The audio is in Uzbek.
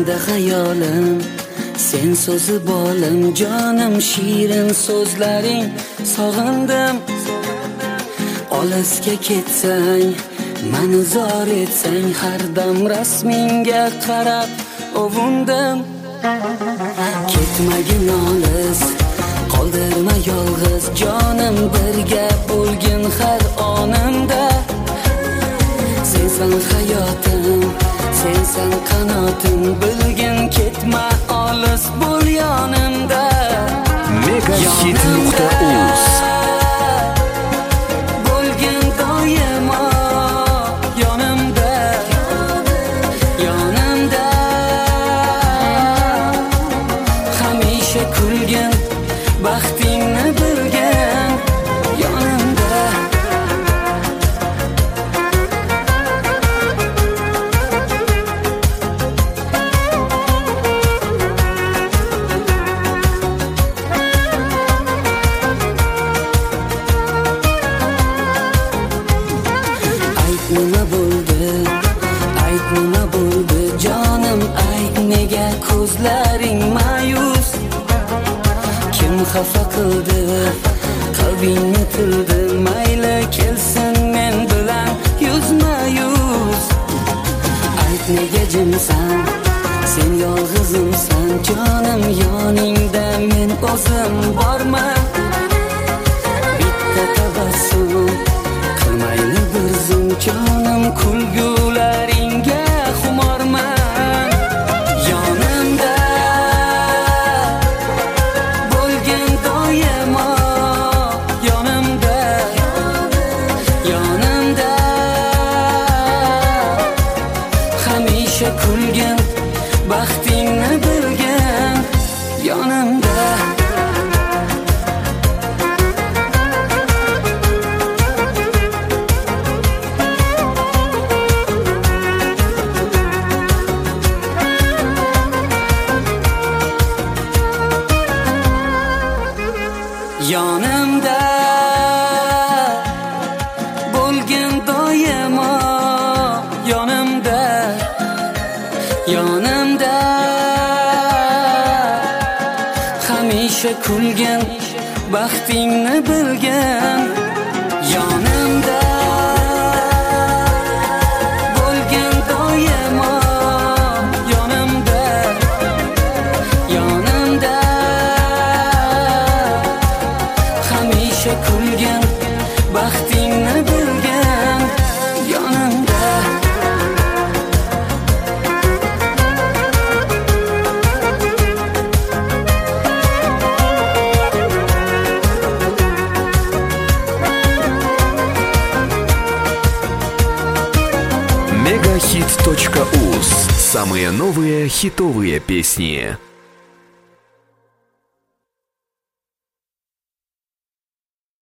Ko'ksimda xayolim, sen so'zi bolim, jonim shirin so'zlaring, sog'indim. Olisga ketsang, mani zor etsang, har dam rasmingga qarab ovundim. Ketmagin olis, qoldirma yolg'iz, jonim birga bo'lgin har onimda. Sensan hayotim, sensan qanotim, bilgin ketma olis, bo'l yonimda. Megahit.uz bo'lgin doimo yonimda, yonimda. Hamisha kulgin, baxtingni bilgin yonimda. Nima bo'ldi, ayt nima bo'ldi, jonim ayt, nega ko'zlaring ma'yus? Kim xafa qildi, qalbingni tildi, mayli kelsin men bilan yuzma-yuz. Ayt nega jimsan, sen yolg'izimsan, jonim yoningda men o'zim borman. Bitta tabassum qilmayli bir zum, jonim kulgularingga xumorman. Yonimda bo'lgin doimo, yonimda, yonimda. Hamisha kulgin, baxtingni bilgin yonimda. Yonimda bo'lgin doimo, yonimda, yonimda. Hamisha kulgin, baxtingni bilgin yonimda. Bo'lgin doimo yonimda, yonimda. Hamisha kulgin, baxtingni bilgin yonimda. Megahit.uz. Самые новые хитовые песни.